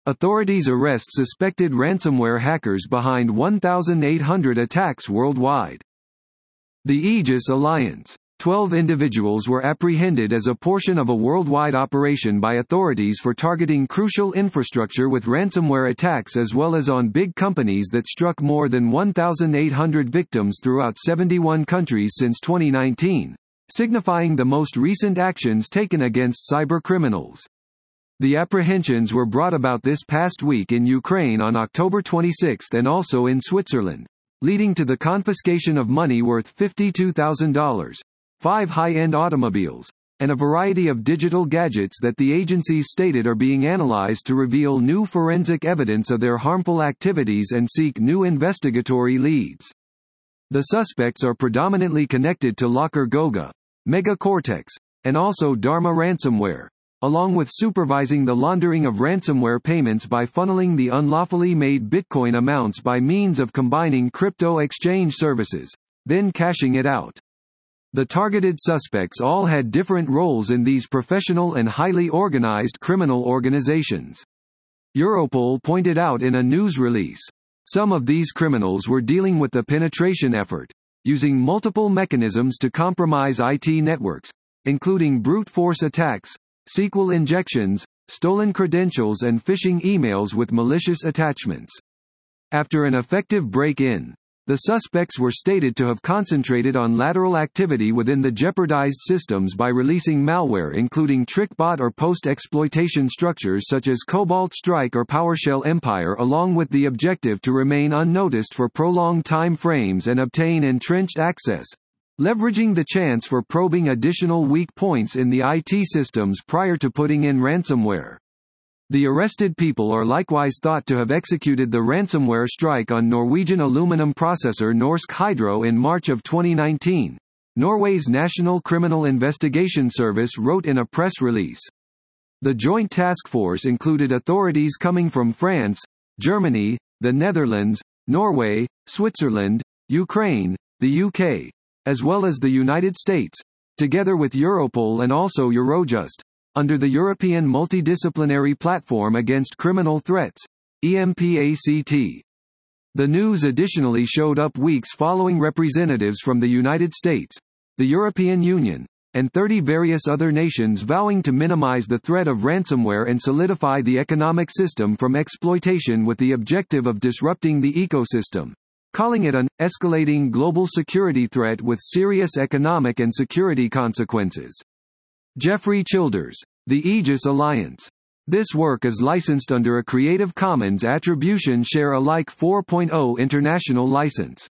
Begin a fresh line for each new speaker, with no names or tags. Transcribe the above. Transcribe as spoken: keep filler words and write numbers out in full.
Authorities arrest suspected ransomware hackers behind one thousand eight hundred attacks worldwide. The Aegis Alliance. Twelve individuals were apprehended as a portion of a worldwide operation by authorities for targeting crucial infrastructure with ransomware attacks, as well as on big companies that struck more than one thousand eight hundred victims throughout seventy-one countries since twenty nineteen, signifying the most recent actions taken against cybercriminals. The apprehensions were brought about this past week in Ukraine on October twenty-sixth and also in Switzerland, leading to the confiscation of money worth fifty-two thousand dollars, five high-end automobiles, and a variety of digital gadgets that the agencies stated are being analyzed to reveal new forensic evidence of their harmful activities and seek new investigatory leads. The suspects are predominantly connected to Locker Goga, Mega Cortex, and also Dharma Ransomware, along with supervising the laundering of ransomware payments by funneling the unlawfully made Bitcoin amounts by means of combining crypto exchange services, then cashing it out. The targeted suspects all had different roles in these professional and highly organized criminal organizations. Europol pointed out in a news release, some of these criminals were dealing with the penetration effort, using multiple mechanisms to compromise I T networks, including brute force attacks, S Q L injections, stolen credentials and phishing emails with malicious attachments. After an effective break-in, the suspects were stated to have concentrated on lateral activity within the jeopardized systems by releasing malware including TrickBot or post-exploitation structures such as Cobalt Strike or PowerShell Empire, along with the objective to remain unnoticed for prolonged time frames and obtain entrenched access, leveraging the chance for probing additional weak points in the I T systems prior to putting in ransomware. The arrested people are likewise thought to have executed the ransomware strike on Norwegian aluminum processor Norsk Hydro in March of twenty nineteen, Norway's National Criminal Investigation Service wrote in a press release. The joint task force included authorities coming from France, Germany, the Netherlands, Norway, Switzerland, Ukraine, the U K, as well as the United States, together with Europol and also Eurojust, under the European Multidisciplinary Platform Against Criminal Threats, E M PACT. The news additionally showed up weeks following representatives from the United States, the European Union, and thirty various other nations vowing to minimize the threat of ransomware and solidify the economic system from exploitation with the objective of disrupting the ecosystem, calling it an escalating global security threat with serious economic and security consequences. Jeffrey Childers, The Aegis Alliance. This work is licensed under a Creative Commons Attribution Share Alike four point oh international license.